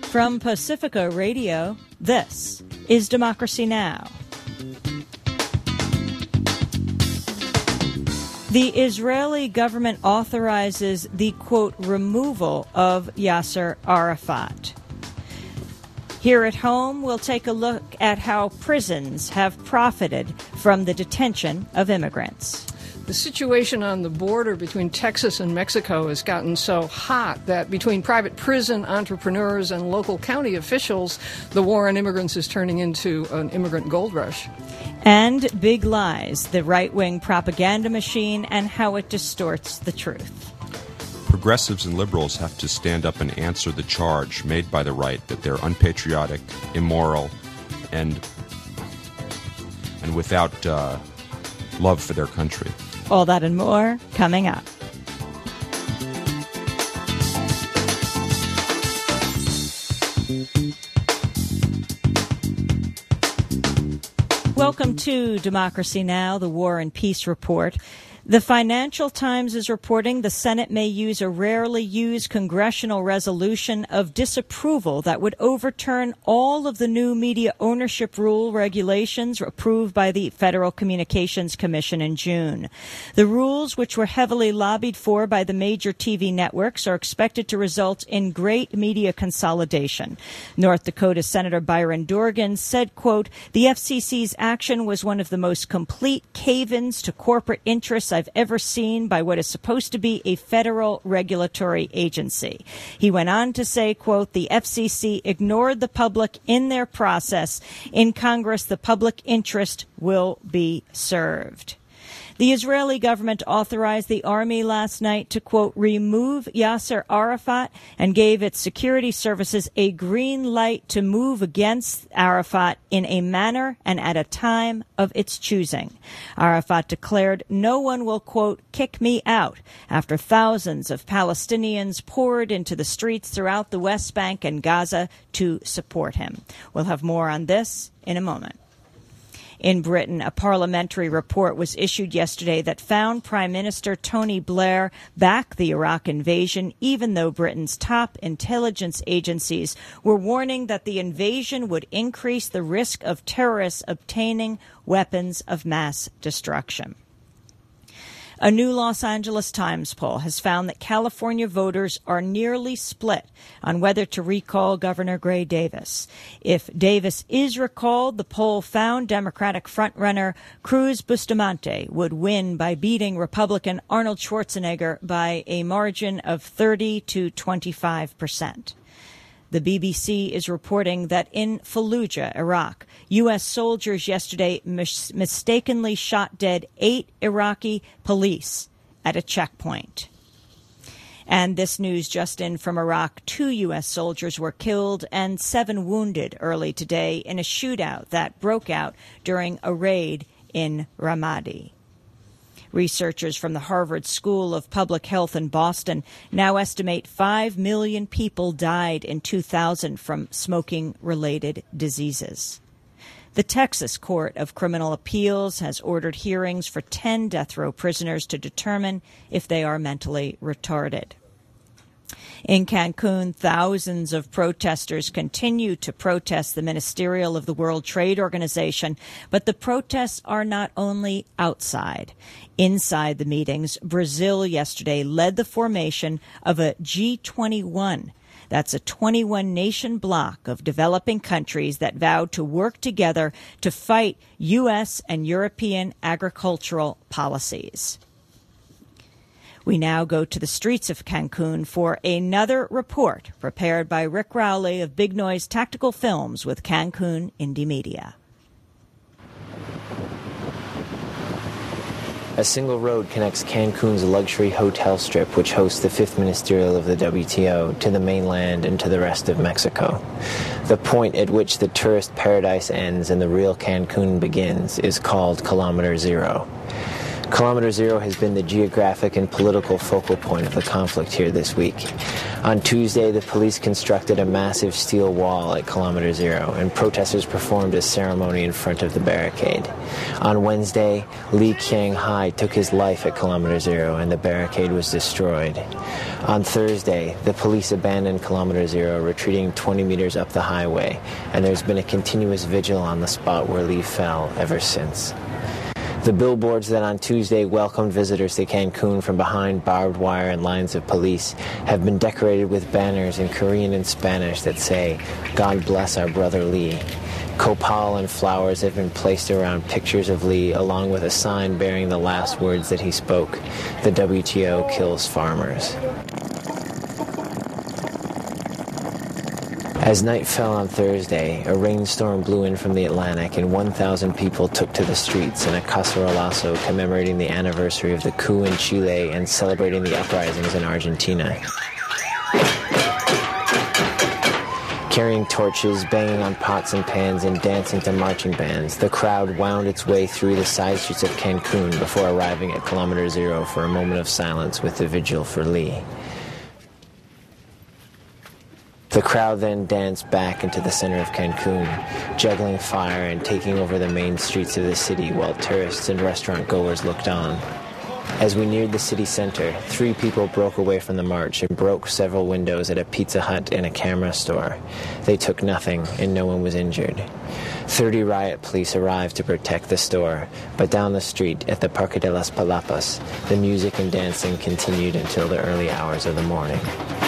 From Pacifica Radio, this is Democracy Now! The Israeli government authorizes the, quote, removal of Yasser Arafat. Here at home, we'll take a look at how prisons have profited from the detention of immigrants. The situation on the border between Texas and Mexico has gotten so hot that between private prison entrepreneurs and local county officials, the war on immigrants is turning into an immigrant gold rush. And Big Lies, the right-wing propaganda machine and how it distorts the truth. Progressives and liberals have to stand up and answer the charge made by the right that they're unpatriotic, immoral, and without love for their country. All that and more coming up. Welcome to Democracy Now!, the War and Peace Report. The Financial Times is reporting the Senate may use a rarely used congressional resolution of disapproval that would overturn all of the new media ownership rule regulations approved by the Federal Communications Commission in June. The rules, which were heavily lobbied for by the major TV networks, are expected to result in great media consolidation. North Dakota Senator Byron Dorgan said, quote, the FCC's action was one of the most complete cave-ins to corporate interests I've ever seen by what is supposed to be a federal regulatory agency. He went on to say, quote, the FCC ignored the public in their process. In Congress, the public interest will be served. The Israeli government authorized the army last night to, quote, remove Yasser Arafat and gave its security services a green light to move against Arafat in a manner and at a time of its choosing. Arafat declared, no one will, quote, kick me out, after thousands of Palestinians poured into the streets throughout the West Bank and Gaza to support him. We'll have more on this in a moment. In Britain, a parliamentary report was issued yesterday that found Prime Minister Tony Blair backed the Iraq invasion, even though Britain's top intelligence agencies were warning that the invasion would increase the risk of terrorists obtaining weapons of mass destruction. A new Los Angeles Times poll has found that California voters are nearly split on whether to recall Governor Gray Davis. If Davis is recalled, the poll found Democratic frontrunner Cruz Bustamante would win by beating Republican Arnold Schwarzenegger by a margin of 30 to 25%. The BBC is reporting that in Fallujah, Iraq, U.S. soldiers yesterday mistakenly shot dead 8 Iraqi police at a checkpoint. And this news just in from Iraq, 2 U.S. soldiers were killed and 7 wounded early today in a shootout that broke out during a raid in Ramadi. Researchers from the Harvard School of Public Health in Boston now estimate 5 million people died in 2000 from smoking-related diseases. The Texas Court of Criminal Appeals has ordered hearings for 10 death row prisoners to determine if they are mentally retarded. In Cancun, thousands of protesters continue to protest the ministerial of the World Trade Organization, but the protests are not only outside. Inside the meetings, Brazil yesterday led the formation of a G21. That's a 21-nation bloc of developing countries that vowed to work together to fight U.S. and European agricultural policies. We now go to the streets of Cancun for another report prepared by Rick Rowley of Big Noise Tactical Films with Cancun Indie Media. A single road connects Cancun's luxury hotel strip, which hosts the fifth ministerial of the WTO, to the mainland and to the rest of Mexico. The point at which the tourist paradise ends and the real Cancun begins is called Kilometer Zero. Kilometer Zero has been the geographic and political focal point of the conflict here this week. On Tuesday, the police constructed a massive steel wall at Kilometer Zero, and protesters performed a ceremony in front of the barricade. On Wednesday, Lee Kyung-hae took his life at Kilometer Zero, and the barricade was destroyed. On Thursday, the police abandoned Kilometer Zero, retreating 20 meters up the highway, and there's been a continuous vigil on the spot where Lee fell ever since. The billboards that on Tuesday welcomed visitors to Cancun from behind barbed wire and lines of police have been decorated with banners in Korean and Spanish that say, "God bless our brother Lee." Copal and flowers have been placed around pictures of Lee, along with a sign bearing the last words that he spoke, "The WTO kills farmers." As night fell on Thursday, a rainstorm blew in from the Atlantic and 1,000 people took to the streets in a cacerolazo commemorating the anniversary of the coup in Chile and celebrating the uprisings in Argentina. Carrying torches, banging on pots and pans, and dancing to marching bands, the crowd wound its way through the side streets of Cancun before arriving at Kilometer Zero for a moment of silence with the vigil for Lee. The crowd then danced back into the center of Cancun, juggling fire and taking over the main streets of the city while tourists and restaurant goers looked on. As we neared the city center, 3 people broke away from the march and broke several windows at a Pizza Hut and a camera store. They took nothing, and no one was injured. 30 riot police arrived to protect the store, but down the street at the Parque de las Palapas, the music and dancing continued until the early hours of the morning.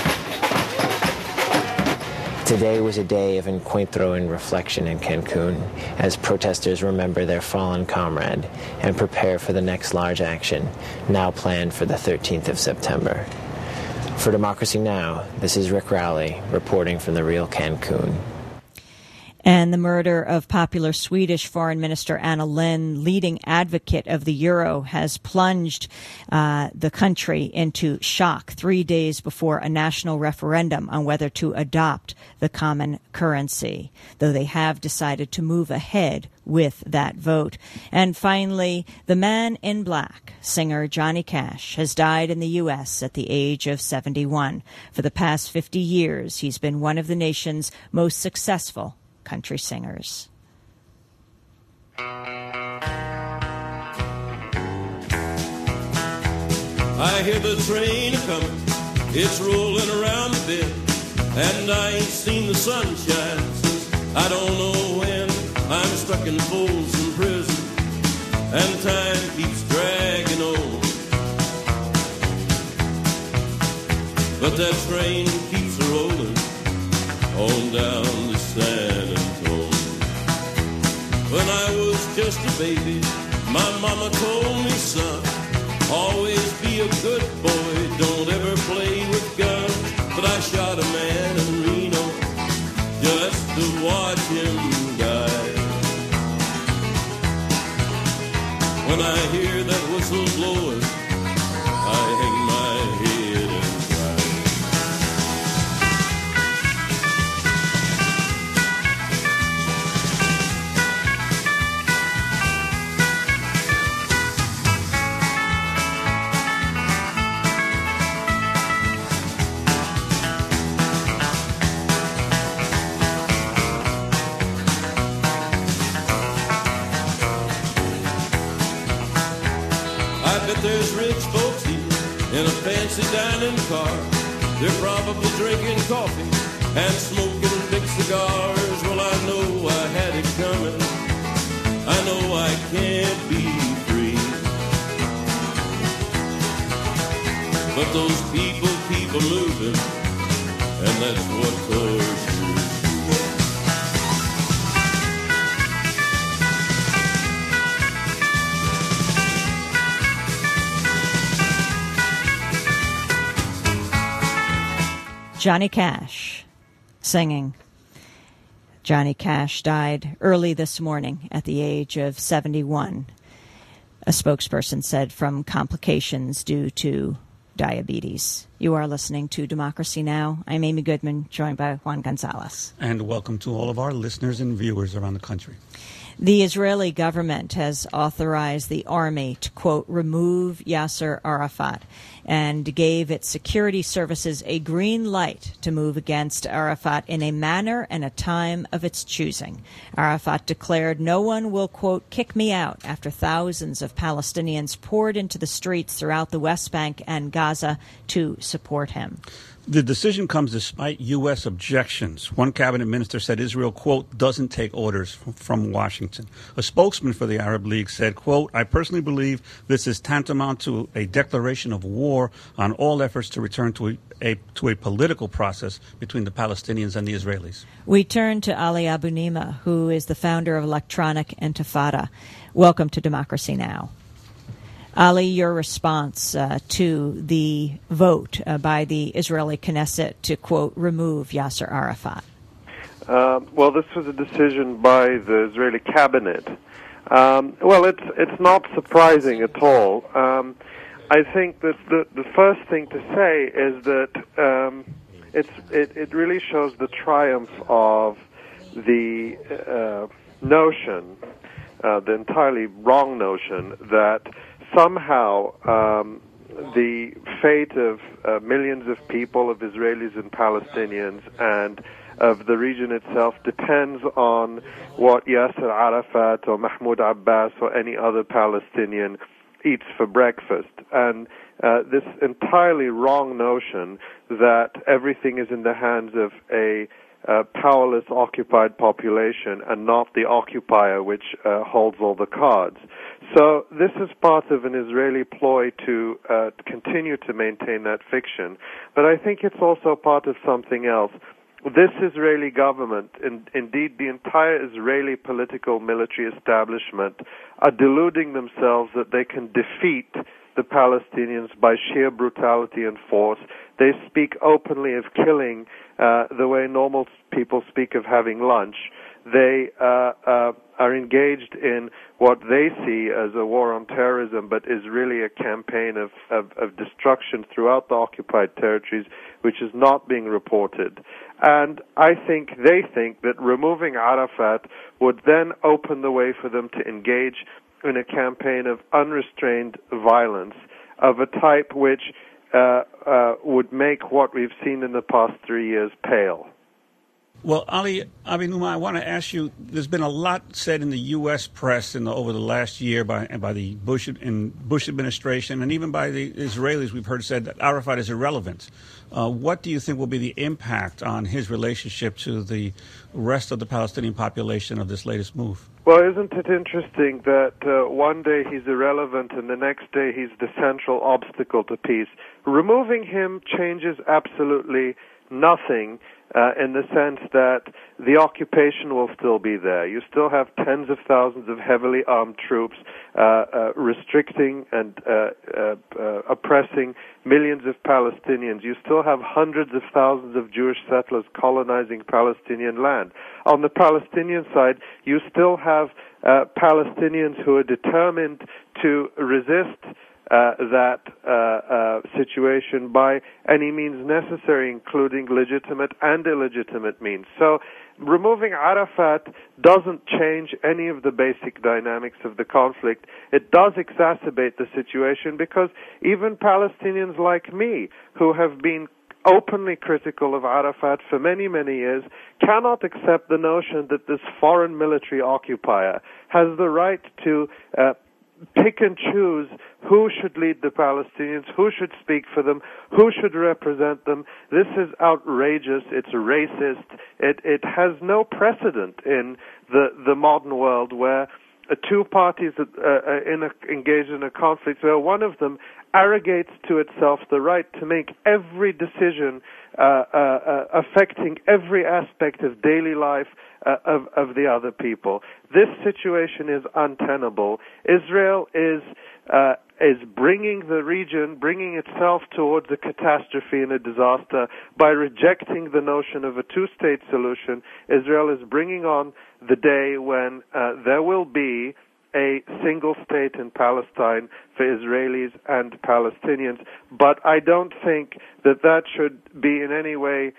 Today was a day of encuentro and reflection in Cancun, as protesters remember their fallen comrade and prepare for the next large action, now planned for the 13th of September. For Democracy Now!, this is Rick Rowley, reporting from the real Cancun. And the murder of popular Swedish Foreign Minister Anna Lindh, leading advocate of the euro, has plunged the country into shock 3 days before a national referendum on whether to adopt the common currency, though they have decided to move ahead with that vote. And finally, the man in black, singer Johnny Cash, has died in the U.S. at the age of 71. For the past 50 years, he's been one of the nation's most successful country singers. I hear the train coming, it's rolling around the bend, and I ain't seen the sunshine since I don't know when. I'm stuck in Folsom Prison, and time keeps dragging on, but that train keeps rolling on down the San Antonio. When I was just a baby, my mama told me, son, always be a good boy, don't ever play with guns. But I shot a man in Reno just to watch him die. When I hear that whistle blowing, I hang my head and cry. There's rich folks here in a fancy dining car. They're probably drinking coffee and smoking big cigars. Well, I know I had it coming. I know I can't be free, but those people keep a moving, and that's what tortures. Johnny Cash singing. Johnny Cash died early this morning at the age of 71. A spokesperson said from complications due to diabetes. You are listening to Democracy Now! I'm Amy Goodman, joined by Juan Gonzalez. And welcome to all of our listeners and viewers around the country. The Israeli government has authorized the army to, quote, remove Yasser Arafat, and gave its security services a green light to move against Arafat in a manner and a time of its choosing. Arafat declared, "No one will, quote, kick me out," after thousands of Palestinians poured into the streets throughout the West Bank and Gaza to support him. The decision comes despite U.S. objections. One cabinet minister said Israel, quote, doesn't take orders from Washington. A spokesman for the Arab League said, quote, I personally believe this is tantamount to a declaration of war on all efforts to return to a political process between the Palestinians and the Israelis. We turn to Ali Abu Nima, who is the founder of Electronic Intifada. Welcome to Democracy Now! Ali, your response to the vote by the Israeli Knesset to, quote, remove Yasser Arafat? Well, this was a decision by the Israeli cabinet. Well, it's not surprising at all. I think that the first thing to say is that it really shows the triumph of the notion, the entirely wrong notion, that somehow the fate of millions of people, of Israelis and Palestinians, and of the region itself depends on what Yasser Arafat or Mahmoud Abbas or any other Palestinian eats for breakfast. And this entirely wrong notion that everything is in the hands of a powerless occupied population and not the occupier which holds all the cards. So this is part of an Israeli ploy to continue to maintain that fiction. But I think it's also part of something else. This Israeli government, indeed the entire Israeli political military establishment, are deluding themselves that they can defeat the Palestinians by sheer brutality and force. They speak openly of killing the way normal people speak of having lunch. They are engaged in what they see as a war on terrorism, but is really a campaign of destruction throughout the occupied territories, which is not being reported. And I think they think that removing Arafat would then open the way for them to engage in a campaign of unrestrained violence of a type which would make what we've seen in the past 3 years pale. Well, Ali Abu Nima, I want to ask you, there's been a lot said in the U.S. press over the last year by the Bush administration, and even by the Israelis we've heard said that Arafat is irrelevant. What do you think will be the impact on his relationship to the rest of the Palestinian population of this latest move? Well, isn't it interesting that one day he's irrelevant and the next day he's the central obstacle to peace? Removing him changes absolutely nothing in the sense that the occupation will still be there. You still have tens of thousands of heavily armed troops restricting and oppressing millions of Palestinians. You still have hundreds of thousands of Jewish settlers colonizing Palestinian land. On the Palestinian side, you still have Palestinians who are determined to resist that situation by any means necessary, including legitimate and illegitimate means. So removing Arafat doesn't change any of the basic dynamics of the conflict. It does exacerbate the situation because even Palestinians like me, who have been openly critical of Arafat for many, many years, cannot accept the notion that this foreign military occupier has the right to pick and choose who should lead the Palestinians, who should speak for them, who should represent them. This is outrageous. It's racist. It has no precedent in the modern world where two parties engaged in a conflict where one of them arrogates to itself the right to make every decision affecting every aspect of daily life of the other people. This situation is untenable. Israel is bringing the region, bringing itself towards a catastrophe and a disaster by rejecting the notion of a two-state solution. Israel is bringing on the day when there will be a single state in Palestine for Israelis and Palestinians, but I don't think that should be in any way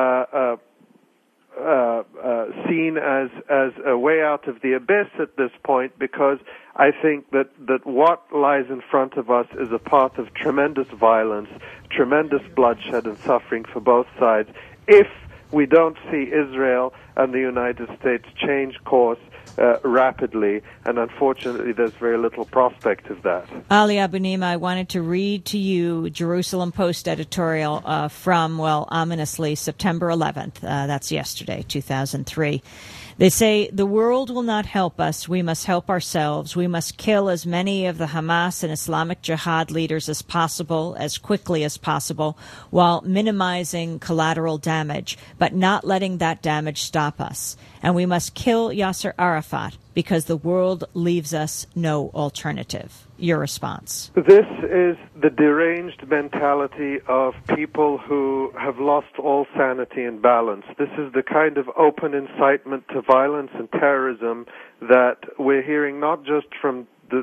seen as a way out of the abyss at this point, because I think that what lies in front of us is a path of tremendous violence, tremendous bloodshed and suffering for both sides, if we don't see Israel and the United States change course rapidly, and unfortunately there's very little prospect of that. Ali Abunimah, I wanted to read to you Jerusalem Post editorial from, ominously, September 11th. That's yesterday, 2003. They say, the world will not help us. We must help ourselves. We must kill as many of the Hamas and Islamic Jihad leaders as possible, as quickly as possible, while minimizing collateral damage, but not letting that damage stop us. And we must kill Yasser Arafat because the world leaves us no alternative. Your response? This is the deranged mentality of people who have lost all sanity and balance. This is the kind of open incitement to violence and terrorism that we're hearing not just from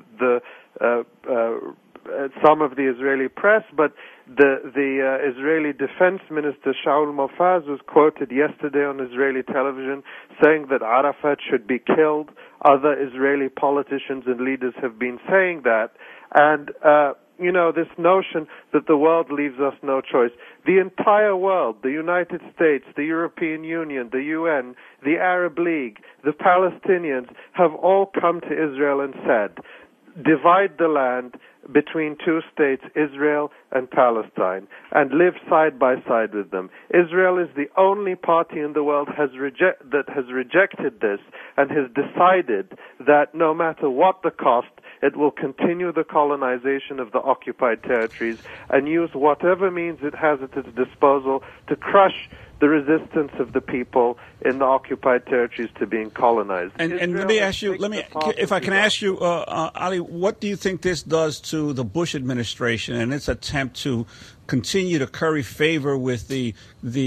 some of the Israeli press, but the Israeli Defense Minister Shaul Mofaz was quoted yesterday on Israeli television saying that Arafat should be killed. Other Israeli politicians and leaders have been saying that. And, this notion that the world leaves us no choice. The entire world, the United States, the European Union, the UN, the Arab League, the Palestinians have all come to Israel and said, divide the land between two states, Israel and Palestine, and live side by side with them. Israel is the only party in the world that has rejected this and has decided that no matter what the cost, it will continue the colonization of the occupied territories and use whatever means it has at its disposal to crush the resistance of the people in the occupied territories to being colonized. And let me ask you, if I can ask you, Ali, what do you think this does to the Bush administration and its attempt to continue to curry favor with the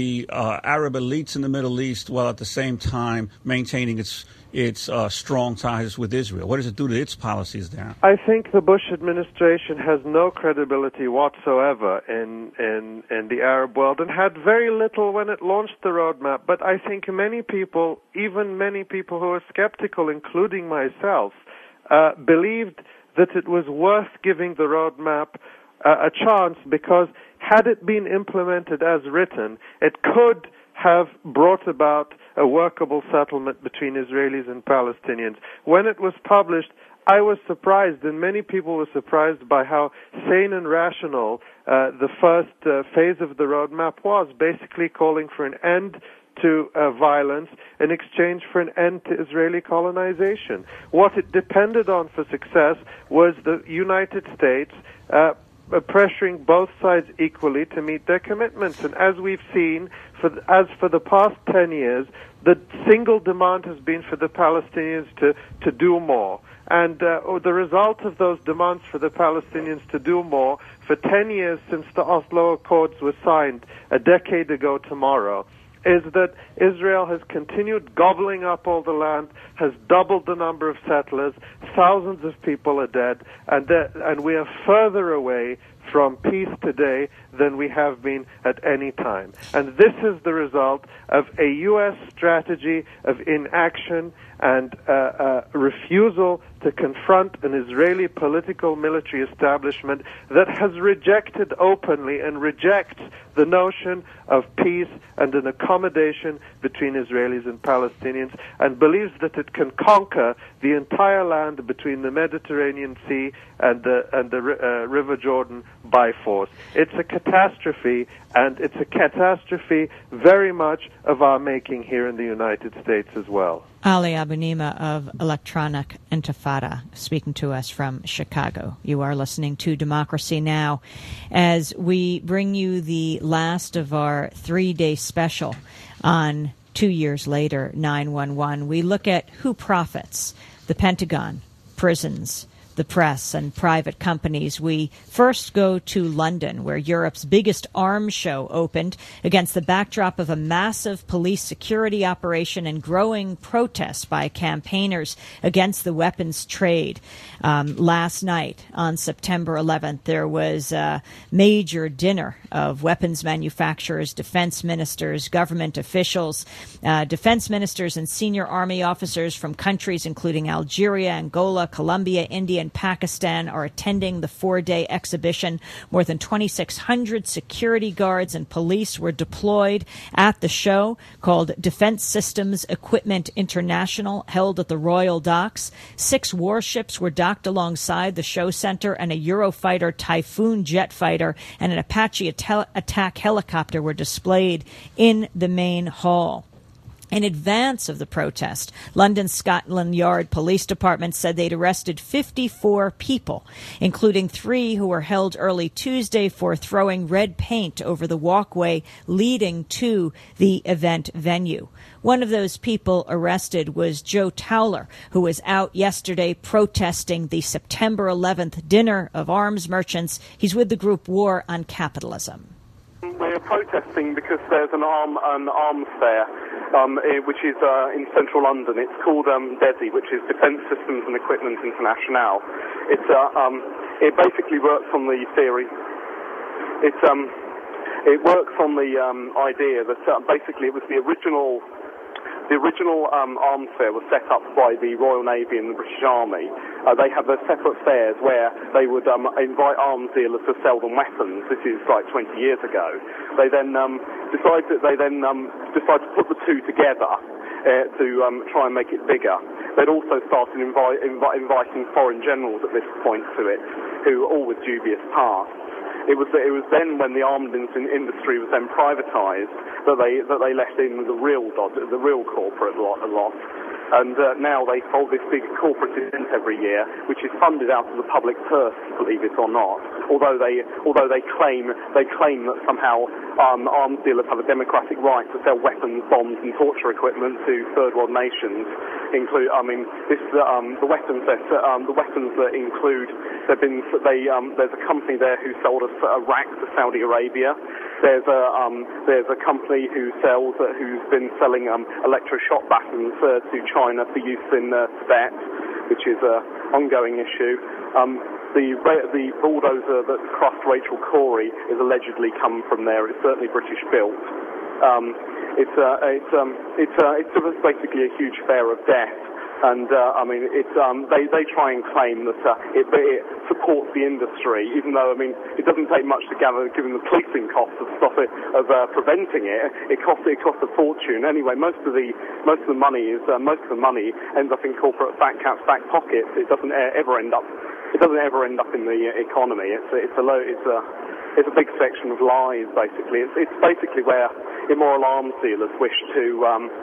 Arab elites in the Middle East while at the same time maintaining its strong ties with Israel? What does it do to its policies there? I think the Bush administration has no credibility whatsoever in the Arab world and had very little when it launched the roadmap. But I think many people, even many people who are skeptical, including myself, believed that it was worth giving the roadmap a chance, because had it been implemented as written, it could have brought about a workable settlement between Israelis and Palestinians. When it was published, I was surprised, and many people were surprised by how sane and rational the first phase of the roadmap was, basically calling for an end to violence in exchange for an end to Israeli colonization. What it depended on for success was the United States pressuring both sides equally to meet their commitments. And as we've seen, for the past 10 years, the single demand has been for the Palestinians to do more. And the result of those demands for the Palestinians to do more for 10 years since the Oslo Accords were signed a decade ago tomorrow is that Israel has continued gobbling up all the land, has doubled the number of settlers, thousands of people are dead, and we are further away from peace today than we have been at any time. And this is the result of a U.S. strategy of inaction and refusal to confront an Israeli political military establishment that has rejected openly and rejects the notion of peace and an accommodation between Israelis and Palestinians, and believes that it can conquer the entire land between the Mediterranean Sea and the River Jordan by force. It's a catastrophe, and it's a catastrophe very much of our making here in the United States as well. Ali Abunimah of Electronic Intifada, speaking to us from Chicago. You are listening to Democracy Now! As we bring you the last of our 3-day special on 2 years later, 9/11. We look at who profits: the Pentagon, prisons, the press and private companies. We first go to London, where Europe's biggest arms show opened against the backdrop of a massive police security operation and growing protests by campaigners against the weapons trade. Last night, on September 11th, there was a major dinner of weapons manufacturers, defense ministers, government officials, defense ministers and senior army officers from countries including Algeria, Angola, Colombia, India, and Pakistan are attending the 4-day exhibition. More than 2,600 security guards and police were deployed at the show, called Defense Systems Equipment International, held at the Royal Docks. 6 warships were docked alongside the show center, and a Eurofighter Typhoon jet fighter and an Apache attack helicopter were displayed in the main hall. In advance of the protest, London Scotland Yard Police Department said they'd arrested 54 people, including 3 who were held early Tuesday for throwing red paint over the walkway leading to the event venue. One of those people arrested was Joe Towler, who was out yesterday protesting the September 11th dinner of arms merchants. He's with the group War on Capitalism. We're protesting because there's an arms fair, which is in central London. It's called DESI, which is Defence Systems and Equipment International. It basically works on the theory. It works on the idea that basically it was the original arms fair was set up by the Royal Navy and the British Army. They have their separate fairs where they would invite arms dealers to sell them weapons. This is like 20 years ago. They then decide to put the two together to try and make it bigger. They'd also started inviting foreign generals at this point to it, who all with dubious pasts. It was then when the arms industry was then privatised that they let in the real corporate lot. And now they hold this big corporate event every year, which is funded out of the public purse, believe it or not. Although they claim that somehow arms dealers have a democratic right to sell weapons, bombs, and torture equipment to third world nations. The weapons that include. There's a company there who sold us Iraq to Saudi Arabia. There's a company who's been selling electroshock batons to China for use in Tibet, which is an ongoing issue. The bulldozer that crushed Rachel Corrie is allegedly come from there. It's certainly British built. It's basically a huge fair of death. And they try and claim that it supports the industry, even though it doesn't take much to gather, given the policing costs of preventing it. It costs a fortune. Anyway, most of the money ends up in corporate fat cats' back pockets. It doesn't ever end up in the economy. It's a big section of lies. Basically, it's basically where immoral arms dealers wish to.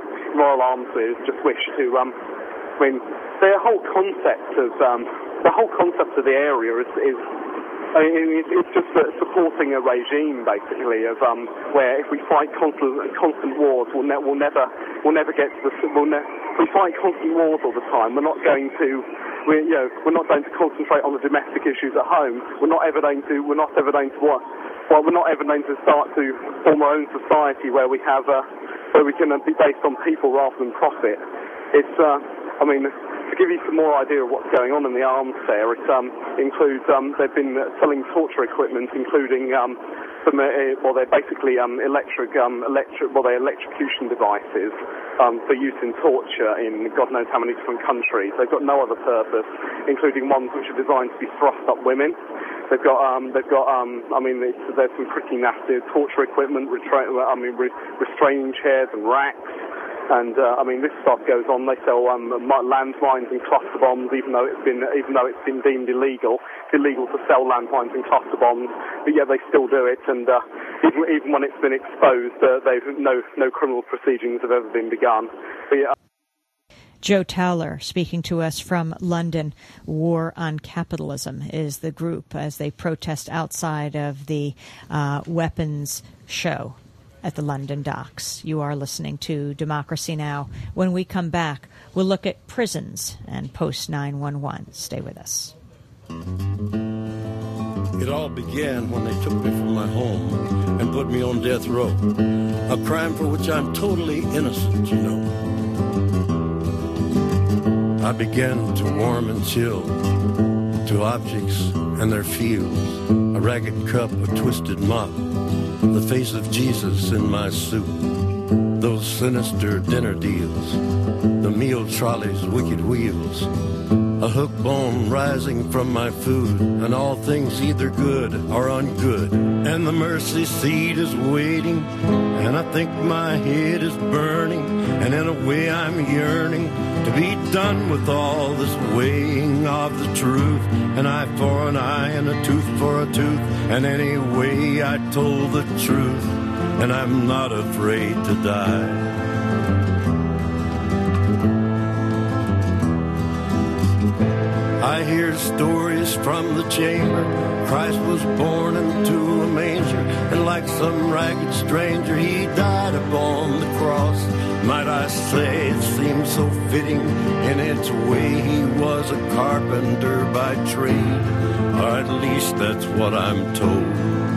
The whole concept of the area is it's just supporting a regime, basically, of where if we fight constant wars, we'll never get to if we fight constant wars all the time, we're not going to concentrate on the domestic issues at home. We're not ever going to start to form our own society where we have where we can be based on people rather than profit. It's to give you some more idea of what's going on in the arms fair, it includes they've been selling torture equipment, including they're basically electrocution devices for use in torture in God knows how many different countries. They've got no other purpose, including ones which are designed to be thrust up women. There's some pretty nasty torture equipment, restraining chairs and racks. And this stuff goes on. They sell landmines and cluster bombs, even though it's been deemed illegal. It's illegal to sell landmines and cluster bombs, but yet they still do it. And even when it's been exposed, no criminal proceedings have ever been begun. But, Joe Towler speaking to us from London. War on Capitalism is the group as they protest outside of the weapons show at the London docks. You are listening to Democracy Now! When we come back, we'll look at prisons and post 9/11. Stay with us. It all began when they took me from my home and put me on death row. A crime for which I'm totally innocent, you know. I began to warm and chill to objects and their fields. A ragged cup, a twisted mop, the face of Jesus in my suit. Those sinister dinner deals, the meal trolley's wicked wheels, a hook bone rising from my food, and all things either good or ungood. And the mercy seat is waiting, and I think my head is burning, and in a way I'm yearning to be done with all this weighing of the truth. An eye for an eye and a tooth for a tooth, and anyway I told the truth, and I'm not afraid to die. I hear stories from the chamber. Christ was born into a manger, and like some ragged stranger, he died upon the cross. Might I say it seems so fitting in its way. He was a carpenter by trade, or at least that's what I'm told.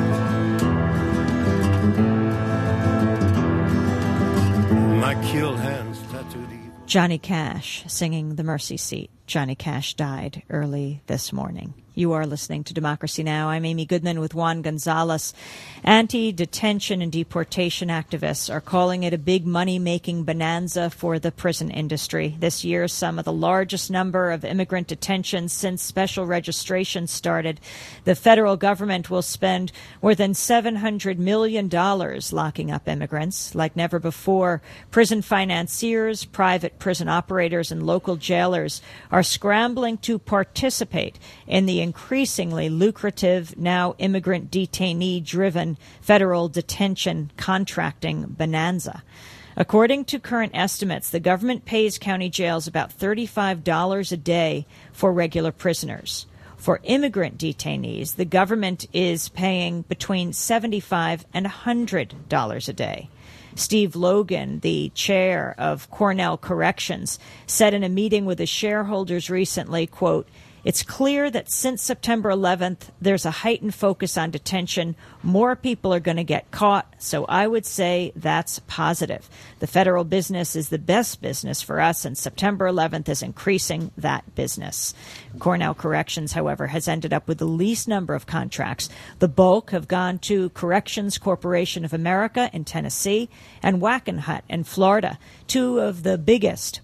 My killed hands tattooed evil. Johnny Cash singing The Mercy Seat. Johnny Cash died early this morning. You are listening to Democracy Now! I'm Amy Goodman with Juan Gonzalez. Anti-detention and deportation activists are calling it a big money-making bonanza for the prison industry. This year, some of the largest number of immigrant detentions since special registration started. The federal government will spend more than $700 million locking up immigrants. Like never before, prison financiers, private prison operators, and local jailers are scrambling to participate in the increasingly lucrative, now immigrant detainee-driven federal detention contracting bonanza. According to current estimates, the government pays county jails about $35 a day for regular prisoners. For immigrant detainees, the government is paying between $75 and $100 a day. Steve Logan, the chair of Cornell Corrections, said in a meeting with his shareholders recently, quote, "It's clear that since September 11th, there's a heightened focus on detention. More people are going to get caught, so I would say that's positive. The federal business is the best business for us, and September 11th is increasing that business." Cornell Corrections, however, has ended up with the least number of contracts. The bulk have gone to Corrections Corporation of America in Tennessee and Wackenhut in Florida, two of the biggest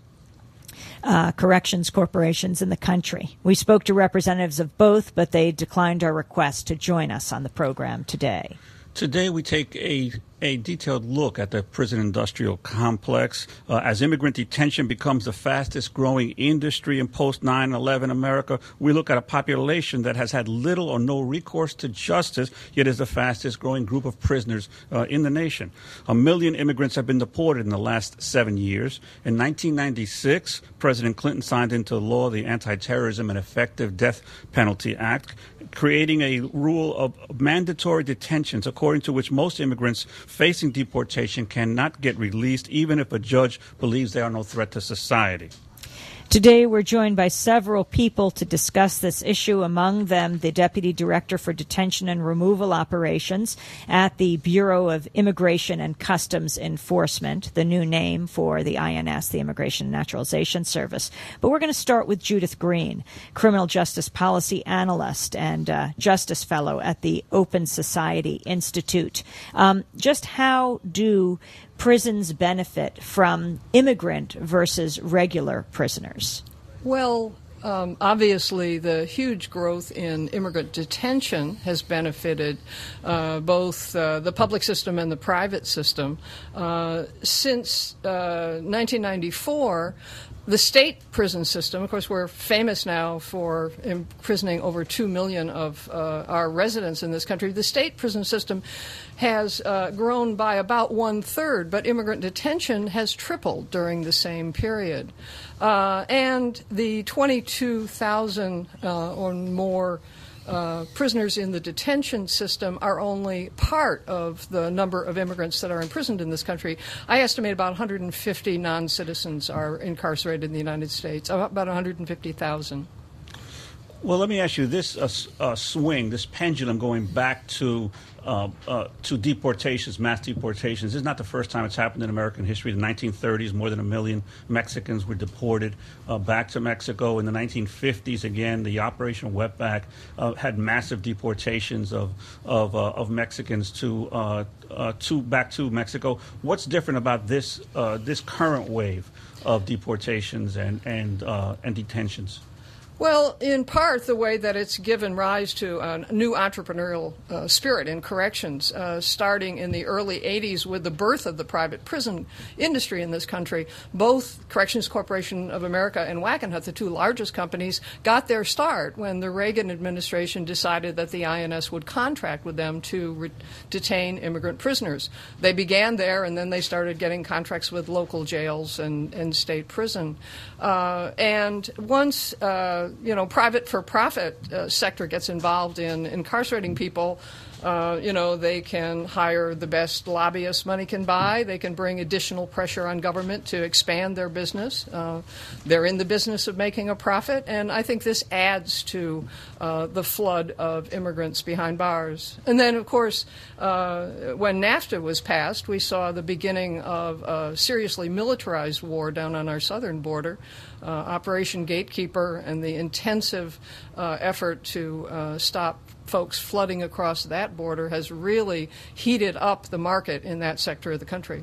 corrections corporations in the country. We spoke to representatives of both, but they declined our request to join us on the program today. Today we take a detailed look at the prison industrial complex as immigrant detention becomes the fastest growing industry in post 9/11 America. We look at a population that has had little or no recourse to justice, yet is the fastest growing group of prisoners in the nation. 1 million immigrants have been deported in the last 7 years. In 1996, President Clinton signed into law the Anti-Terrorism and Effective Death Penalty Act, creating a rule of mandatory detentions according to which most immigrants facing deportation cannot get released even if a judge believes they are no threat to society. Today, we're joined by several people to discuss this issue, among them the Deputy Director for Detention and Removal Operations at the Bureau of Immigration and Customs Enforcement, the new name for the INS, the Immigration and Naturalization Service. But we're going to start with Judith Green, Criminal Justice Policy Analyst and Justice Fellow at the Open Society Institute. Just how do prisons benefit from immigrant versus regular prisoners? Well, obviously, the huge growth in immigrant detention has benefited both the public system and the private system. Since 1994, the state prison system, of course, we're famous now for imprisoning over 2 million of our residents in this country. The state prison system has grown by about 1/3, but immigrant detention has tripled during the same period. And the 22,000 or more prisoners in the detention system are only part of the number of immigrants that are imprisoned in this country. I estimate about 150 non-citizens are incarcerated in the United States, about 150,000. Well, let me ask you this swing, this pendulum going back to deportations, mass deportations. This is not the first time it's happened in American history. In the 1930s, more than 1 million Mexicans were deported back to Mexico. In the 1950s, again, the Operation Wetback had massive deportations of Mexicans back to Mexico. What's different about this current wave of deportations and detentions? Well, in part, the way that it's given rise to a new entrepreneurial spirit in corrections, starting in the early 80s with the birth of the private prison industry in this country. Both Corrections Corporation of America and Wackenhut, the two largest companies, got their start when the Reagan administration decided that the INS would contract with them to detain immigrant prisoners. They began there, and then they started getting contracts with local jails and state prison. And once private for-profit sector gets involved in incarcerating people, they can hire the best lobbyists money can buy. They can bring additional pressure on government to expand their business. They're in the business of making a profit, and I think this adds to the flood of immigrants behind bars. And then, of course, when NAFTA was passed, we saw the beginning of a seriously militarized war down on our southern border. Operation Gatekeeper and the intensive effort to stop folks flooding across that border has really heated up the market in that sector of the country.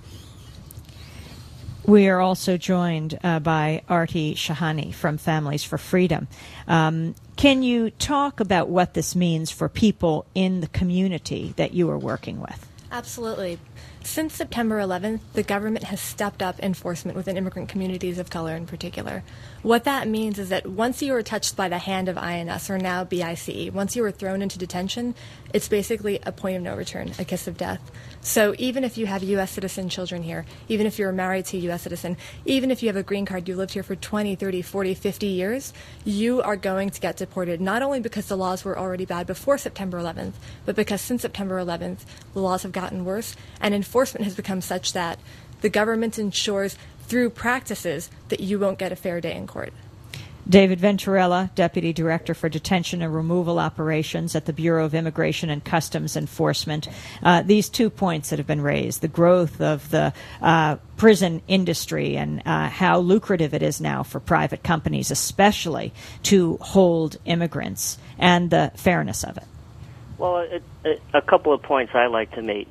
We are also joined by Arti Shahani from Families for Freedom. Can you talk about what this means for people in the community that you are working with? Absolutely. Since September 11th, the government has stepped up enforcement within immigrant communities of color in particular. What that means is that once you are touched by the hand of INS, or now BICE, once you are thrown into detention, it's basically a point of no return, a kiss of death. So even if you have U.S. citizen children here, even if you're married to a U.S. citizen, even if you have a green card, you lived here for 20, 30, 40, 50 years, you are going to get deported, not only because the laws were already bad before September 11th, but because since September 11th, the laws have gotten worse, and enforcement has become such that the government ensures through practices that you won't get a fair day in court. David Venturella, Deputy Director for Detention and Removal Operations at the Bureau of Immigration and Customs Enforcement. These 2 points that have been raised, the growth of the prison industry and how lucrative it is now for private companies, especially to hold immigrants, and the fairness of it. Well, a couple of points I like to make.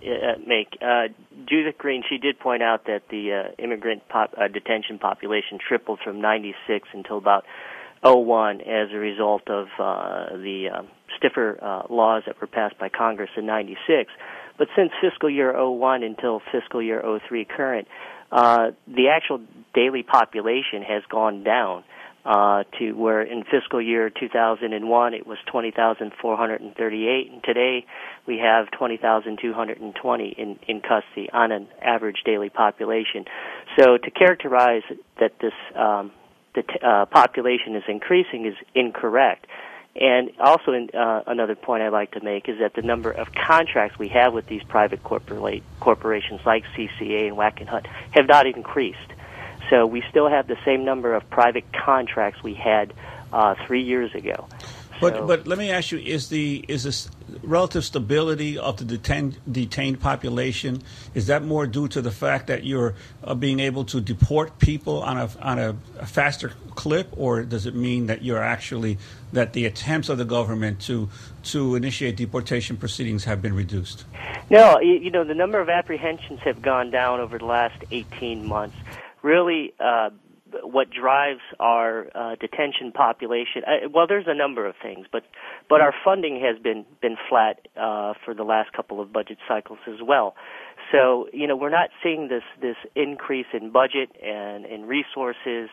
Judith Green, she did point out that the immigrant detention population tripled from 96 until about 01 as a result of the stiffer laws that were passed by Congress in 96. But since fiscal year 01 until fiscal year 03 current, the actual daily population has gone down. To where in fiscal year 2001 it was 20,438, and today we have 20,220 in custody on an average daily population. So to characterize that this population is increasing is incorrect. And also another point I'd like to make is that the number of contracts we have with these private corporations like CCA and Wackenhut have not increased. So we still have the same number of private contracts we had 3 years ago. But let me ask you: is this relative stability of the detained population, is that more due to the fact that you're being able to deport people on a faster clip, or does it mean that that the attempts of the government to initiate deportation proceedings have been reduced? No, the number of apprehensions have gone down over the last 18 months. Really, what drives our detention population? Well, there's a number of things, but our funding has been flat for the last couple of budget cycles as well. So we're not seeing this increase in budget and in resources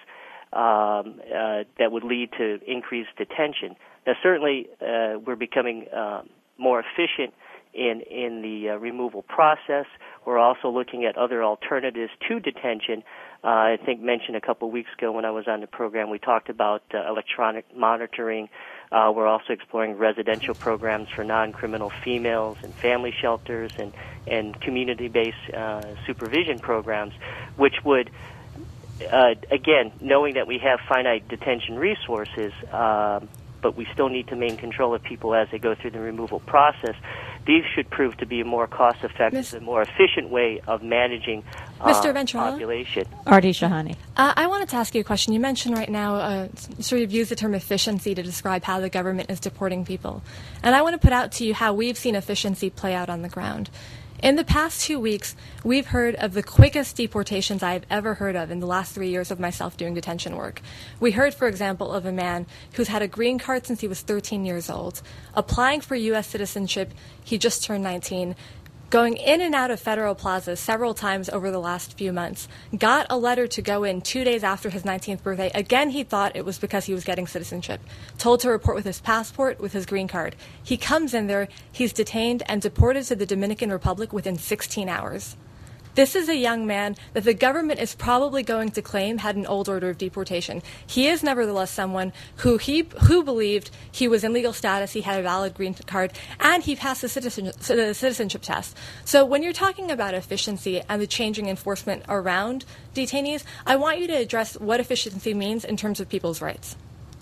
that would lead to increased detention. Now, certainly, we're becoming more efficient in the removal process. We're also looking at other alternatives to detention. I think mentioned a couple of weeks ago when I was on the program, we talked about electronic monitoring. We're also exploring residential programs for non-criminal females and family shelters and community-based supervision programs, which would, again, knowing that we have finite detention resources, but we still need to maintain control of people as they go through the removal process. These should prove to be a more cost-effective and more efficient way of managing population. Artie Shahani. I wanted to ask you a question. You mentioned right now, sort of use the term efficiency to describe how the government is deporting people. And I want to put out to you how we've seen efficiency play out on the ground. In the past 2 weeks, we've heard of the quickest deportations I've ever heard of in the last 3 years of myself doing detention work. We heard, for example, of a man who's had a green card since he was 13 years old, applying for U.S. citizenship, he just turned 19, going in and out of federal plazas several times over the last few months, got a letter to go in 2 days after his 19th birthday. Again, he thought it was because he was getting citizenship. Told to report with his passport, with his green card. He comes in there, he's detained and deported to the Dominican Republic within 16 hours. This is a young man that the government is probably going to claim had an old order of deportation. He is nevertheless someone who believed he was in legal status, he had a valid green card, and he passed the citizenship test. So when you're talking about efficiency and the changing enforcement around detainees, I want you to address what efficiency means in terms of people's rights.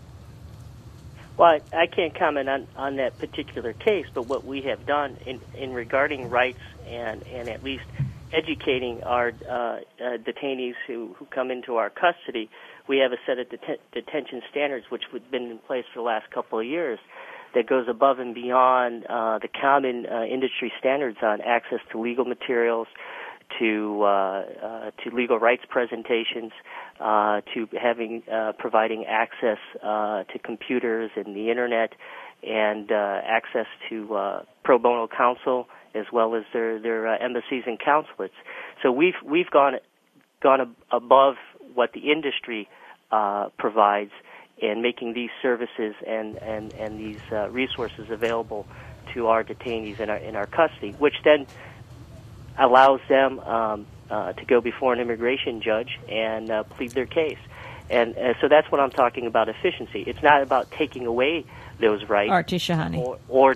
Well, I can't comment on that particular case, but what we have done in regarding rights and at least educating our detainees who come into our custody, we have a set of detention standards which have been in place for the last couple of years that goes above and beyond the common industry standards on access to legal materials, to legal rights presentations, to providing access to computers and the internet, and access to pro bono counsel, as well as their embassies and consulates. So we've gone above what the industry provides in making these services and these resources available to our detainees in our custody, which then allows them to go before an immigration judge and plead their case. And so that's what I'm talking about efficiency. It's not about taking away those rights, Artie Shahani, or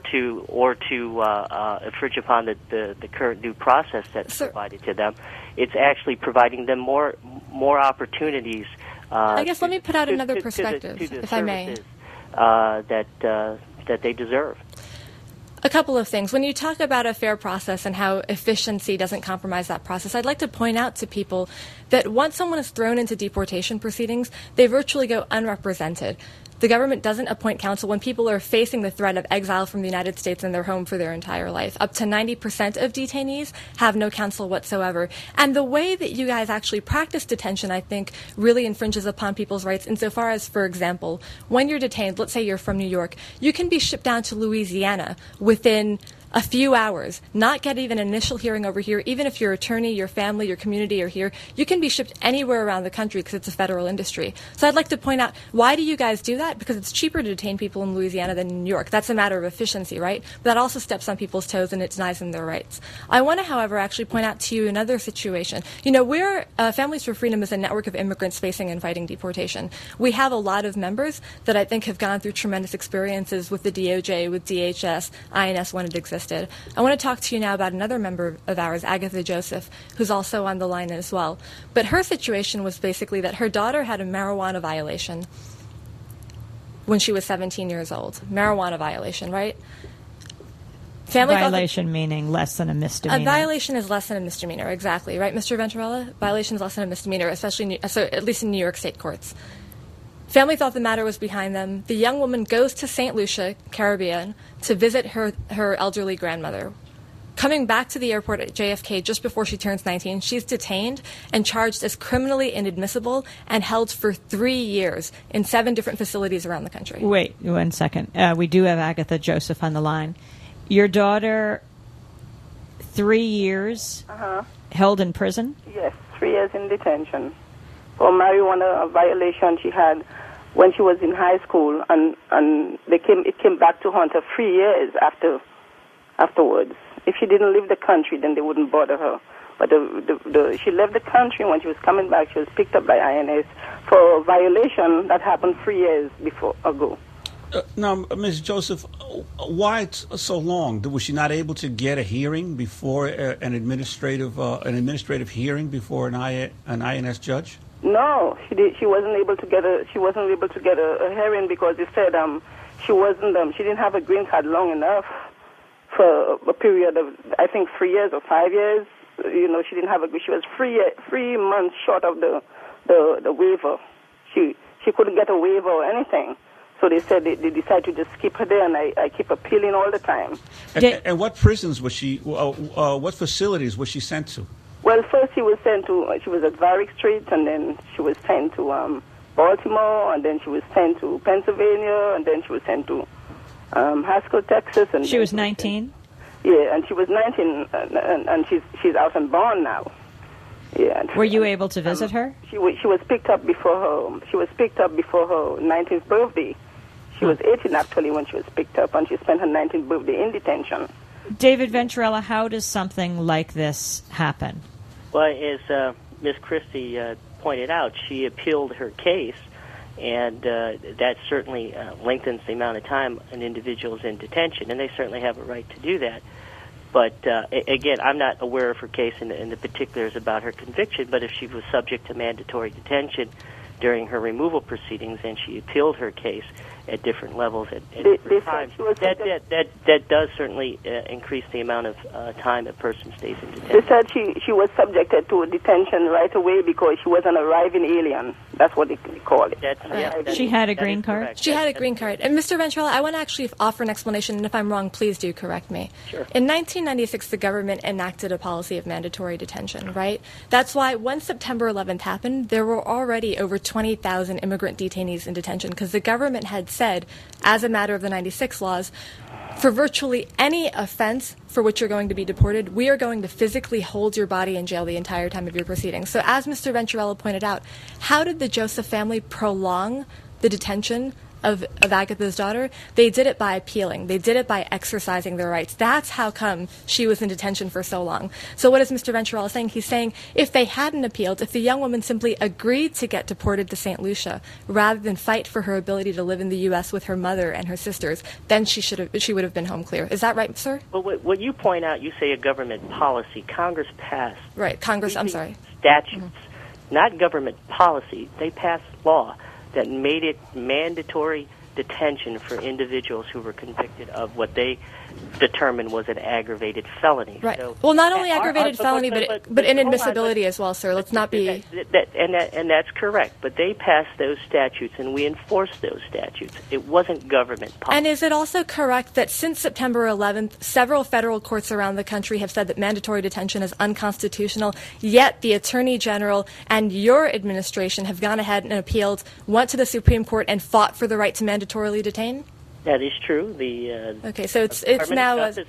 to infringe upon the current due process that's provided to them. It's actually providing them more opportunities. I guess let me put out another perspective, if I may, that they deserve. A couple of things. When you talk about a fair process and how efficiency doesn't compromise that process, I'd like to point out to people that once someone is thrown into deportation proceedings, they virtually go unrepresented. The government doesn't appoint counsel when people are facing the threat of exile from the United States and their home for their entire life. Up to 90% of detainees have no counsel whatsoever. And the way that you guys actually practice detention, I think, really infringes upon people's rights insofar as, for example, when you're detained, let's say you're from New York, you can be shipped down to Louisiana within a few hours, not get even an initial hearing over here. Even if your attorney, your family, your community are here, you can be shipped anywhere around the country because it's a federal industry. So I'd like to point out, why do you guys do that? Because it's cheaper to detain people in Louisiana than in New York. That's a matter of efficiency, right? But that also steps on people's toes and it denies them their rights. I want to, however, actually point out to you another situation. You know, we're Families for Freedom is a network of immigrants facing and fighting deportation. We have a lot of members that I think have gone through tremendous experiences with the DOJ, with DHS, INS when it existed. I want to talk to you now about another member of ours, Agatha Joseph, who's also on the line as well. But her situation was basically that her daughter had a marijuana violation when she was 17 years old. Marijuana violation, right? Family violation meaning less than a misdemeanor. A violation is less than a misdemeanor, exactly, right, Mr. Venturella? Violation is less than a misdemeanor, especially at least in New York State courts. Family thought the matter was behind them. The young woman goes to St. Lucia, Caribbean, to visit her elderly grandmother. Coming back to the airport at JFK just before she turns 19, she's detained and charged as criminally inadmissible and held for 3 years in 7 different facilities around the country. Wait 1 second. We do have Agatha Joseph on the line. Your daughter, 3 years held in prison? Yes, 3 years in detention for marijuana violation she had when she was in high school, and it came back to haunt her 3 years afterwards. If she didn't leave the country, then they wouldn't bother her. But she left the country. When she was coming back, she was picked up by INS for a violation that happened 3 years ago. Now, Ms. Joseph, why so long? Was she not able to get a hearing before an administrative hearing before an INS judge? No, she wasn't able to get a hearing because they said she didn't have a green card long enough for a period of, I think, 3 years or 5 years. You know, she didn't have she was 3 months short of the waiver. She couldn't get a waiver or anything. So they said they decided to just keep her there, and I keep appealing all the time. And what prisons was she, what facilities was she sent to? Well, first she was at Varick Street, and then she was sent to Baltimore, and then she was sent to Pennsylvania, and then she was sent to Haskell, Texas. And she was 19? Yeah, and she was 19, and she's out on bond now. Yeah. Were you able to visit her? She was picked up before her 19th birthday. She was 18 actually when she was picked up, and she spent her 19th birthday in detention. David Venturella, how does something like this happen? Well, as Ms. Christie pointed out, she appealed her case, and that certainly lengthens the amount of time an individual is in detention, and they certainly have a right to do that. But, again, I'm not aware of her case in the particulars about her conviction, but if she was subject to mandatory detention during her removal proceedings and she appealed her case at different levels at different times, that does certainly increase the amount of time a person stays in detention. They said she was subjected to detention right away because she was an arriving alien. That's what they call it. She had a green card? Correct. She had a green card. And Mr. Venturella, I want to actually offer an explanation, and if I'm wrong, please do correct me. Sure. In 1996, the government enacted a policy of mandatory detention, right? That's why when September 11th happened, there were already over 20,000 immigrant detainees in detention because the government had said, as a matter of the 96 laws, for virtually any offense for which you're going to be deported, we are going to physically hold your body in jail the entire time of your proceedings. So as Mr. Venturella pointed out, how did the Joseph family prolong the detention of Agatha's daughter? They did it by appealing. They did it by exercising their rights. That's how come she was in detention for so long. So what is Mr. Venturella saying? He's saying if they hadn't appealed, if the young woman simply agreed to get deported to St. Lucia rather than fight for her ability to live in the U.S. with her mother and her sisters, then she would have been home clear. Is that right, sir? Well, what you point out, you say a government policy. Congress passed. Right, Congress, I'm sorry. Statutes, not government policy. They passed law that made it mandatory detention for individuals who were convicted of what they determined was an aggravated felony. Right. So, well, not only aggravated felony, but inadmissibility as well, sir. Let's not be... And that's correct. But they passed those statutes, and we enforced those statutes. It wasn't government policy. And is it also correct that since September 11th, several federal courts around the country have said that mandatory detention is unconstitutional, yet the Attorney General and your administration have gone ahead and appealed, went to the Supreme Court, and fought for the right to mandatorily detain? That is true. Okay, so it's now Justice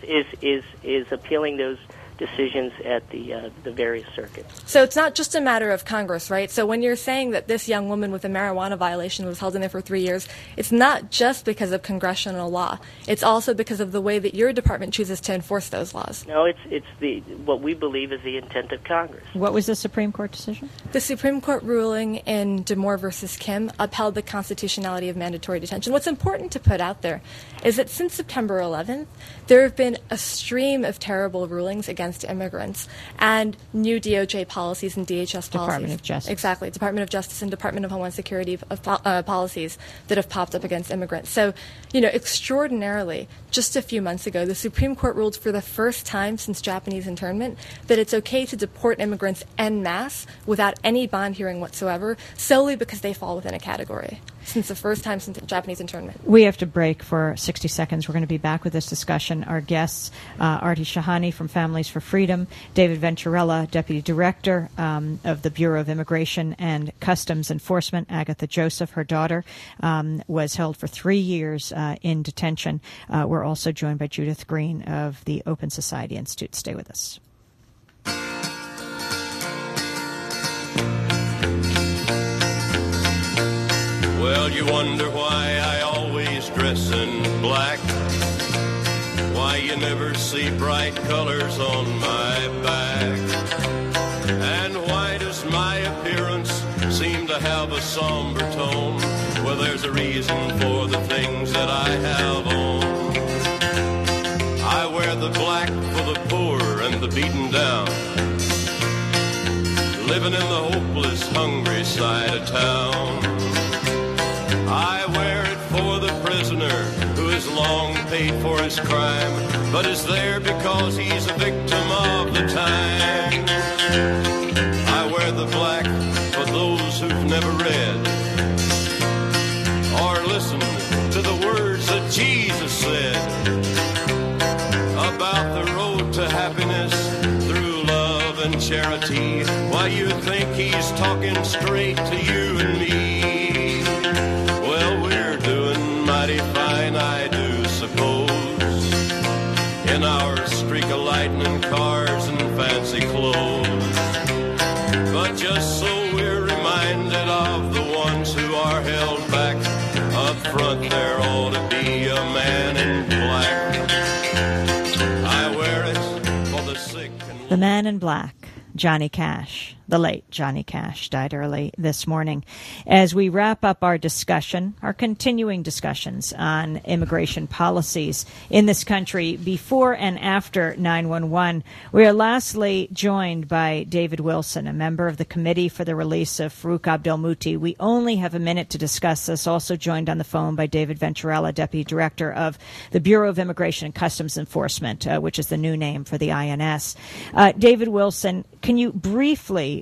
is appealing those decisions at the various circuits. So it's not just a matter of Congress, right? So when you're saying that this young woman with a marijuana violation was held in there for 3 years, it's not just because of congressional law. It's also because of the way that your department chooses to enforce those laws. No, it's what we believe is the intent of Congress. What was the Supreme Court decision? The Supreme Court ruling in DeMoore versus Kim upheld the constitutionality of mandatory detention. What's important to put out there is that since September 11th, there have been a stream of terrible rulings against immigrants and new DOJ policies and DHS policies. Department of Justice. Exactly. Department of Justice and Department of Homeland Security policies that have popped up against immigrants. So, extraordinarily, just a few months ago, the Supreme Court ruled for the first time since Japanese internment that it's okay to deport immigrants en masse without any bond hearing whatsoever, solely because they fall within a category. Since the first time since Japanese internment. We have to break for 60 seconds. We're going to be back with this discussion. Our guests, Artie Shahani from Families for Freedom, David Venturella, Deputy Director of the Bureau of Immigration and Customs Enforcement. Agatha Joseph, her daughter, was held for 3 years in detention. We're also joined by Judith Green of the Open Society Institute. Stay with us. Well, you wonder why I always dress in black, why you never see bright colors on my back, and why does my appearance seem to have a somber tone? Well, there's a reason for the things that I have on. I wear the black for the poor and the beaten down, living in the hopeless, hungry side of town. I wear it for the prisoner who has long paid for his crime, but is there because he's a victim of the times. I wear the black for those who've never read or listened to the words that Jesus said about the road to happiness through love and charity. Why, you think he's talking straight to you and me? Well, we're doing mighty fine, I do suppose, in our streak of lightning cars and fancy clothes. But just so we're reminded of the ones who are held back, up front there ought to be a man in black. I wear it for the sick and The Man in Black, Johnny Cash. The late Johnny Cash died early this morning. As we wrap up our discussion, our continuing discussions on immigration policies in this country before and after 9/11, we are lastly joined by David Wilson, a member of the Committee for the Release of Farouk Abdelmouty. We only have a minute to discuss this. Also joined on the phone by David Venturella, Deputy Director of the Bureau of Immigration and Customs Enforcement, which is the new name for the INS. David Wilson, can you briefly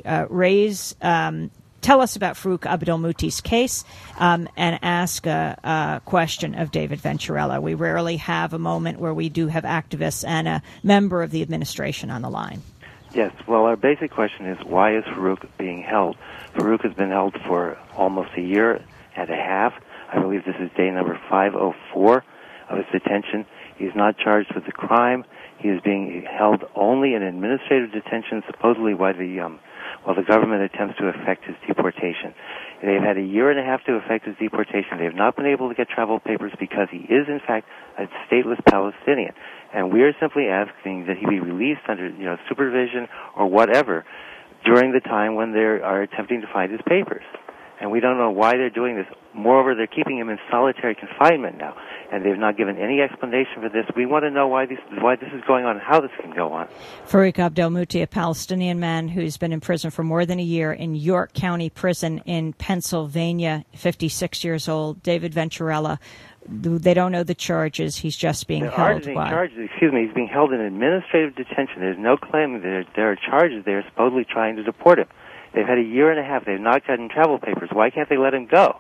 tell us about Farouk Abdelmouti's case and ask a question of David Venturella? We rarely have a moment where we do have activists and a member of the administration on the line. Yes, well, our basic question is, why is Farouk being held? Farouk has been held for almost a year and a half. I believe this is day number 504 of his detention. He's not charged with the crime. He is being held only in administrative detention, supposedly while the government attempts to effect his deportation. They've had a year and a half to effect his deportation. They have not been able to get travel papers because he is, in fact, a stateless Palestinian. And we are simply asking that he be released under, supervision or whatever during the time when they are attempting to find his papers. And we don't know why they're doing this. Moreover, they're keeping him in solitary confinement now, and they've not given any explanation for this. We want to know why this is going on and how this can go on. Farouk Abdelmouty, a Palestinian man who's been in prison for more than a year in York County Prison in Pennsylvania, 56 years old. David Venturella, they don't know the charges. He's just being held. He's being held in administrative detention. There's no claim that there are charges. They're supposedly trying to deport him. They've had a year and a half. They've not gotten travel papers. Why can't they let him go?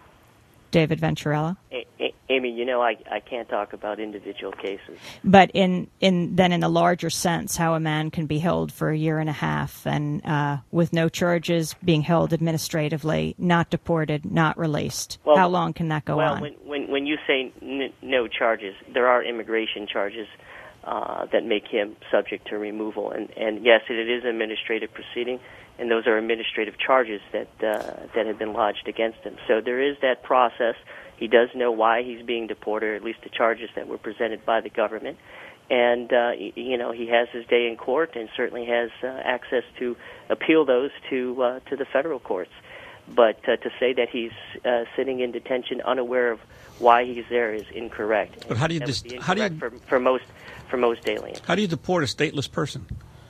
David Venturella? Amy, I can't talk about individual cases. But in a larger sense, how a man can be held for a year and a half and with no charges, being held administratively, not deported, not released. Well, how long can that go on? When you say no charges, there are immigration charges that make him subject to removal. And yes, it is an administrative proceeding, and those are administrative charges that have been lodged against him. So there is that process. He does know why he's being deported, or at least the charges that were presented by the government. And, he has his day in court and certainly has access to appeal those to the federal courts. But to say that he's sitting in detention unaware of why he's there is incorrect. But how do you for most aliens? How do you deport a stateless person?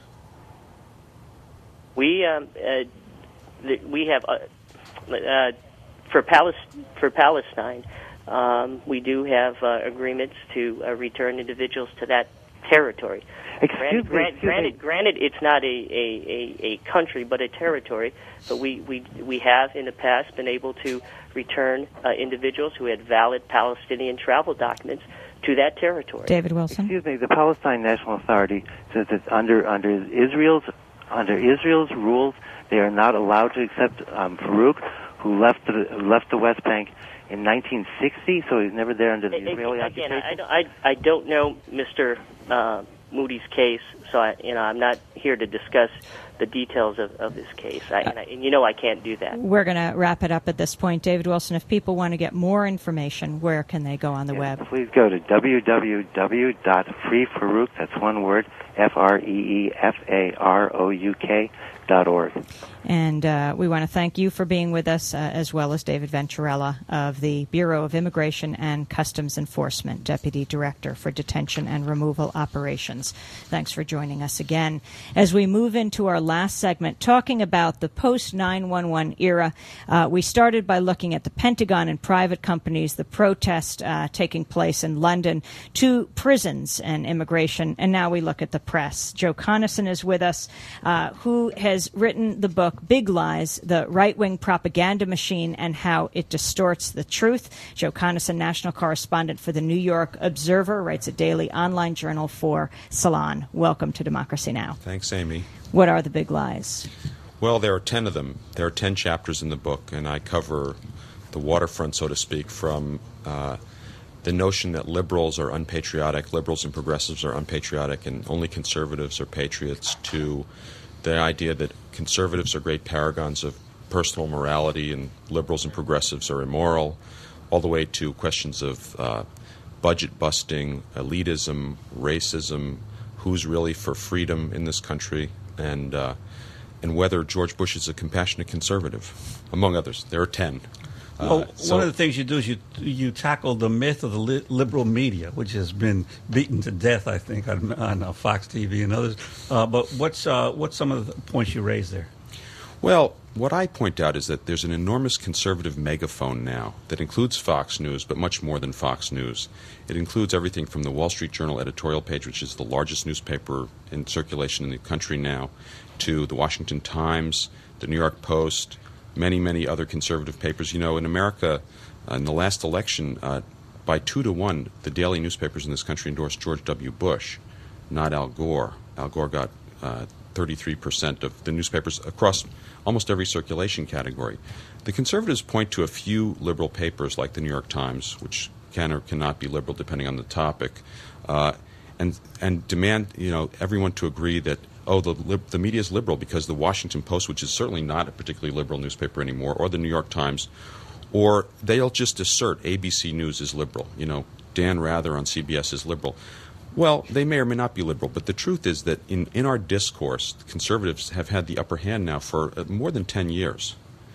We have for Palestine. We do have agreements to return individuals to that territory. Granted, it's not a country, but a territory. But we have in the past been able to return individuals who had valid Palestinian travel documents to that territory. David Wilson. Excuse me. The Palestine National Authority says that under Israel's rules, they are not allowed to accept Farouk, who left the West Bank in 1960, so he's never there under the Israeli occupation. I don't know Mr. Moody's case, so I'm not here to discuss the details of this case. I can't do that. We're going to wrap it up at this point. David Wilson, if people want to get more information, where can they go on the web? Please go to www.freefarouk, that's one word, FREEFAROUK.org. And we want to thank you for being with us, as well as David Venturella of the Bureau of Immigration and Customs Enforcement, Deputy Director for Detention and Removal Operations. Thanks for joining us again. As we move into our last segment talking about the post-9/11 era. We started by looking at the Pentagon and private companies, the protest taking place in London, to prisons and immigration, and now we look at the press. Joe Conason is with us, who has written the book Big Lies, the Right-Wing Propaganda Machine and How It Distorts the Truth. Joe Conason, national correspondent for the New York Observer, writes a daily online journal for Salon. Welcome to Democracy Now! Thanks, Amy. What are the big lies? Well, there are 10 of them. There are 10 chapters in the book, and I cover the waterfront, so to speak, from the notion that liberals are unpatriotic, liberals and progressives are unpatriotic, and only conservatives are patriots, to the idea that conservatives are great paragons of personal morality and liberals and progressives are immoral, all the way to questions of budget busting, elitism, racism, who's really for freedom in this country, and whether George Bush is a compassionate conservative, among others. There are 10. Well, one of the things you do is you tackle the myth of the liberal media, which has been beaten to death, I think, on Fox TV and others. But what's some of the points you raise there? Well, what I point out is that there's an enormous conservative megaphone now that includes Fox News, but much more than Fox News. It includes everything from the Wall Street Journal editorial page, which is the largest newspaper in circulation in the country now, to the Washington Times, the New York Post, many, many other conservative papers. You know, in America, in the last election, by 2-1, the daily newspapers in this country endorsed George W. Bush, not Al Gore. Al Gore got 33% of the newspapers across almost every circulation category. The conservatives point to a few liberal papers like the New York Times, which can or cannot be liberal depending on the topic, and demand everyone to agree that the media is liberal, because the Washington Post, which is certainly not a particularly liberal newspaper anymore, or the New York Times, or they'll just assert ABC News is liberal. Dan Rather on CBS is liberal. Well, they may or may not be liberal, but the truth is that in our discourse, conservatives have had the upper hand now for more than 10 years.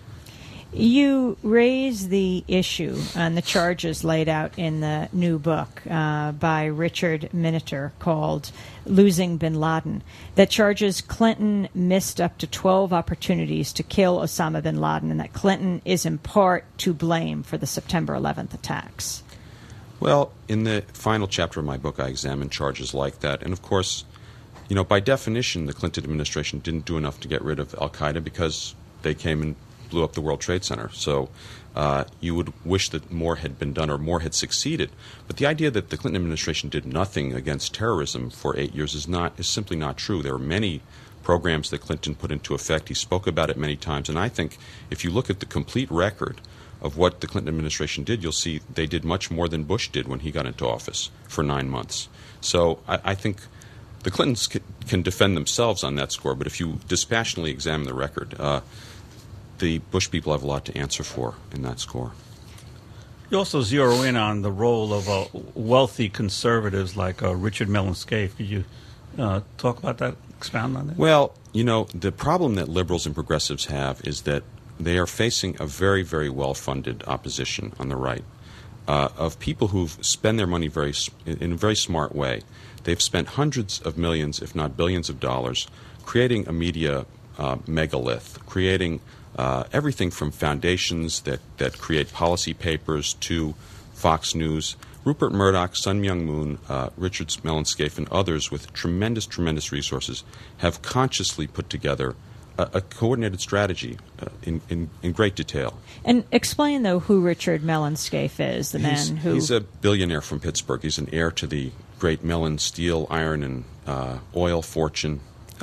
You raise the issue on the charges laid out in the new book by Richard Miniter called Losing Bin Laden, that charges Clinton missed up to 12 opportunities to kill Osama bin Laden, and that Clinton is in part to blame for the September 11th attacks. Well, in the final chapter of my book, I examine charges like that. And, of course, by definition, the Clinton administration didn't do enough to get rid of al-Qaeda because they came and blew up the World Trade Center. So you would wish that more had been done or more had succeeded. But the idea that the Clinton administration did nothing against terrorism for 8 years is simply not true. There are many programs that Clinton put into effect. He spoke about it many times. And I think if you look at the complete record of what the Clinton administration did, you'll see they did much more than Bush did when he got into office for 9 months. So I think the Clintons can defend themselves on that score, but if you dispassionately examine the record, the Bush people have a lot to answer for in that score. You also zero in on the role of wealthy conservatives like Richard Mellon Scaife. Could you talk about that, expound on that? Well, the problem that liberals and progressives have is that they are facing a very, very well-funded opposition on the right of people who've spent their money in a very smart way. They've spent hundreds of millions, if not billions of dollars, creating a media megalith, creating everything from foundations that create policy papers to Fox News. Rupert Murdoch, Sun Myung Moon, Richard Mellon Scaife, and others with tremendous, tremendous resources have consciously put together a coordinated strategy in great detail. And explain, though, who Richard Mellon Scaife is, the man who... He's a billionaire from Pittsburgh. He's an heir to the great Mellon steel, iron, and oil fortune.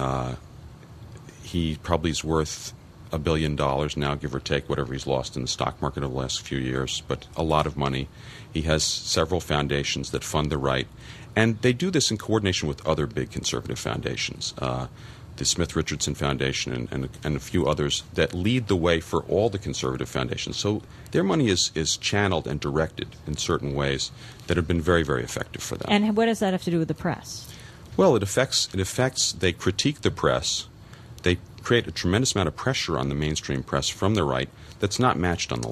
He probably is worth $1 billion now, give or take, whatever he's lost in the stock market over the last few years, but a lot of money. He has several foundations that fund the right, and they do this in coordination with other big conservative foundations. The Smith-Richardson Foundation and a few others that lead the way for all the conservative foundations. So their money is channeled and directed in certain ways that have been very, very effective for them. And what does that have to do with the press? Well, it affects, they critique the press. They create a tremendous amount of pressure on the mainstream press from the right that's not matched on the left.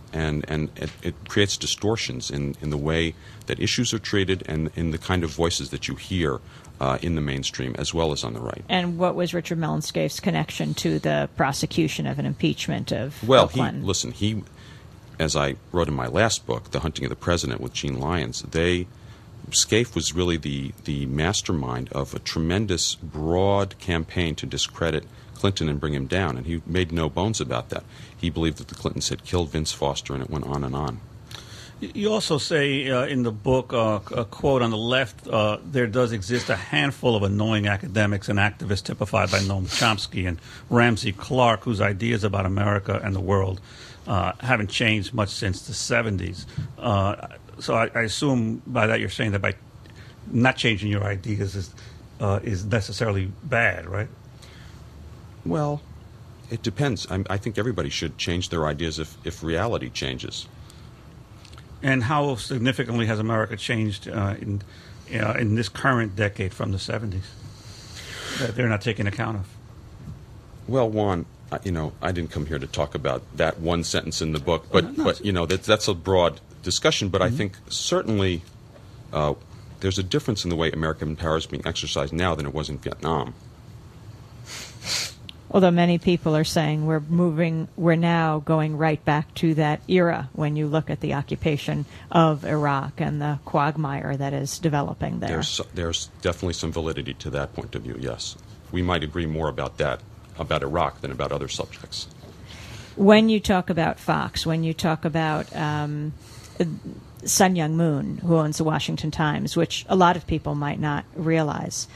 and it creates distortions in the way that issues are treated and in the kind of voices that you hear in the mainstream as well as on the right. And what was Richard Mellonscafe's connection to the prosecution of an impeachment of Well, Bill Clinton? he, as I wrote in my last book, The Hunting of the President with Gene Lyons, Scaife was really the mastermind of a tremendous, broad campaign to discredit Clinton and bring him down, and he made no bones about that. He believed that the Clintons had killed Vince Foster, and it went on and on. You also say in the book, a quote on the left, there does exist a handful of annoying academics and activists typified by Noam Chomsky and Ramsey Clark, whose ideas about America and the world haven't changed much since the 70s. So I assume by that you're saying that by not changing your ideas is necessarily bad, right? Well, it depends. I think everybody should change their ideas if reality changes. And how significantly has America changed in this current decade from the 70s that they're not taking account of? Well, Juan, I didn't come here to talk about that one sentence in the book, but that's a broad discussion. But I think certainly there's a difference in the way American power is being exercised now than it was in Vietnam. Although many people are saying we're now going right back to that era when you look at the occupation of Iraq and the quagmire that is developing there. There's definitely some validity to that point of view, yes. We might agree more about that, about Iraq, than about other subjects. When you talk about Fox, when you talk about Sun Young Moon, who owns the Washington Times, which a lot of people might not realize,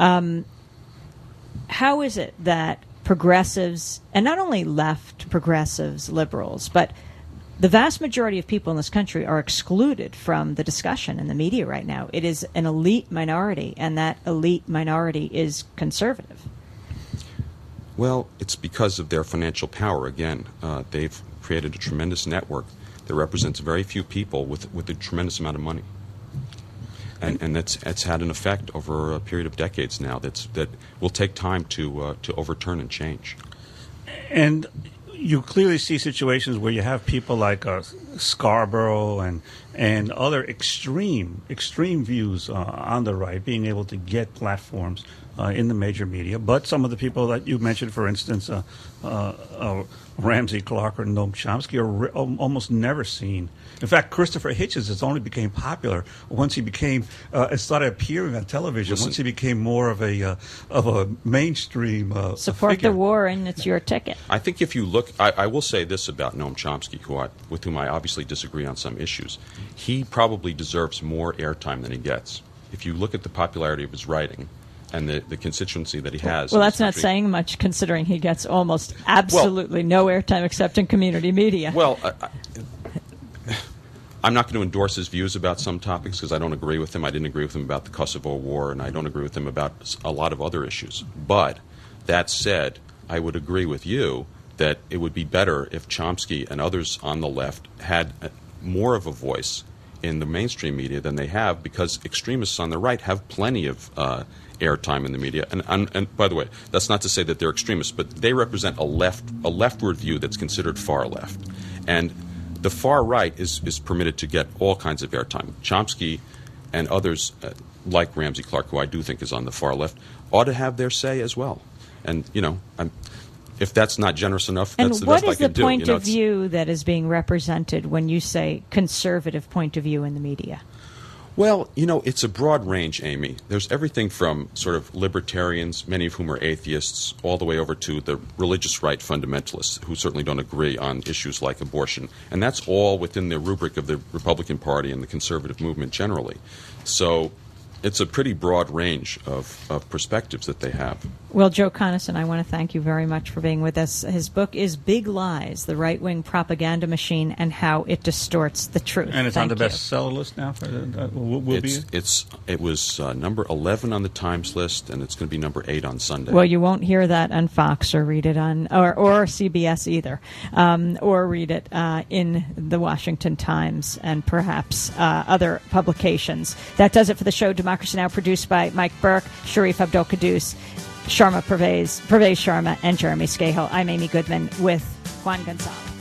how is it that progressives, and not only left progressives, liberals, but the vast majority of people in this country are excluded from the discussion in the media right now? It is an elite minority, and that elite minority is conservative. Well, it's because of their financial power. Again, they've created a tremendous network that represents very few people with a tremendous amount of money. And that's had an effect over a period of decades now that will take time to overturn and change. And you clearly see situations where you have people like Scarborough and other extreme views on the right being able to get platforms in the major media. But some of the people that you mentioned, for instance, Ramsey Clark or Noam Chomsky, are almost never seen. In fact, Christopher Hitchens has only became popular once he became started appearing on television. Once he became more of a mainstream support figure. the war, and it's your ticket. I think if you look, I will say this about Noam Chomsky, with whom I obviously disagree on some issues. He probably deserves more airtime than he gets. If you look at the popularity of his writing and the constituency that he has. Well, that's not saying much, considering he gets almost absolutely no airtime except in community media. Well, I'm not going to endorse his views about some topics because I don't agree with him. I didn't agree with him about the Kosovo War, and I don't agree with him about a lot of other issues. But that said, I would agree with you that it would be better if Chomsky and others on the left had more of a voice in the mainstream media than they have, because extremists on the right have plenty of airtime in the media. And by the way, that's not to say that they're extremists, but they represent a leftward view that's considered far left. And the far right is permitted to get all kinds of airtime. Chomsky and others, like Ramsey Clark, who I do think is on the far left, ought to have their say as well. And, if that's not generous enough, that's the best I can do. And what is the point of view that is being represented when you say conservative point of view in the media? Well, it's a broad range, Amy. There's everything from sort of libertarians, many of whom are atheists, all the way over to the religious right fundamentalists, who certainly don't agree on issues like abortion. And that's all within the rubric of the Republican Party and the conservative movement generally. So it's a pretty broad range of perspectives that they have. Well, Joe Conason, I want to thank you very much for being with us. His book is Big Lies, The Right-Wing Propaganda Machine and How It Distorts the Truth. And it's on the bestseller list now? It was number 11 on the Times list, and it's going to be number 8 on Sunday. Well, you won't hear that on Fox or read it on or CBS either, or read it in the Washington Times and perhaps other publications. That does it for the show. Democracy Now! Produced by Mike Burke, Sharif Abdel-Qaddus, Pervez Sharma, and Jeremy Scahill. I'm Amy Goodman with Juan Gonzalez.